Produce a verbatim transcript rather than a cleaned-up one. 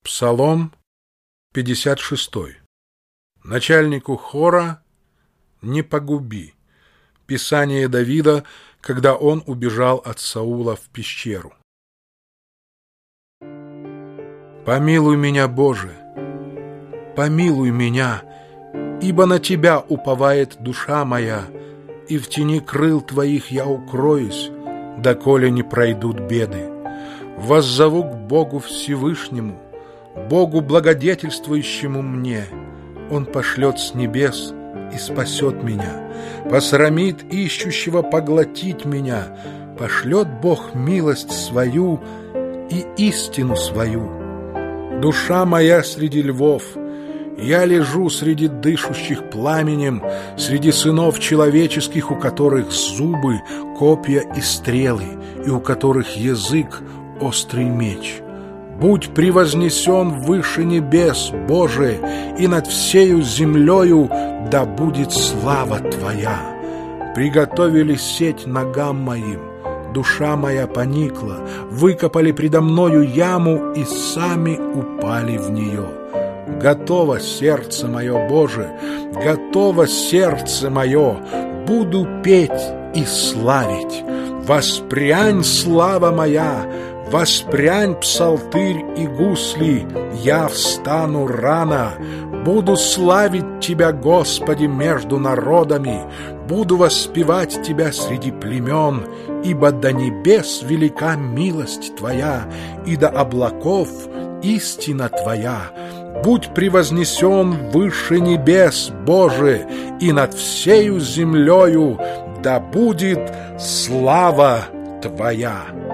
Псалом пятьдесят шестой. Начальнику хора «Не погуби». Писание Давида, когда он убежал от Саула в пещеру. «Помилуй меня, Боже, помилуй меня, ибо на Тебя уповает душа моя, и в тени крыл Твоих я укроюсь, доколе не пройдут беды. Воззову к Богу Всевышнему, Богу благодетельствующему мне. Он пошлет с небес и спасет меня, посрамит ищущего поглотить меня, пошлет Бог милость свою и истину свою. Душа моя среди львов, я лежу среди дышущих пламенем, среди сынов человеческих, у которых зубы, копья и стрелы, и у которых язык острый меч. Будь превознесен выше небес, Боже, и над всею землею да будет слава Твоя. Приготовили сеть ногам моим, душа моя поникла, выкопали предо мною яму и сами упали в нее. Готово сердце мое, Боже, готово сердце мое, буду петь и славить. Воспрянь, слава моя, воспрянь, псалтырь и гусли, я встану рано, буду славить Тебя, Господи, между народами, буду воспевать Тебя среди племен, ибо до небес велика милость Твоя, и до облаков истина Твоя. Будь превознесен выше небес, Боже, и над всею землею да будет слава Твоя.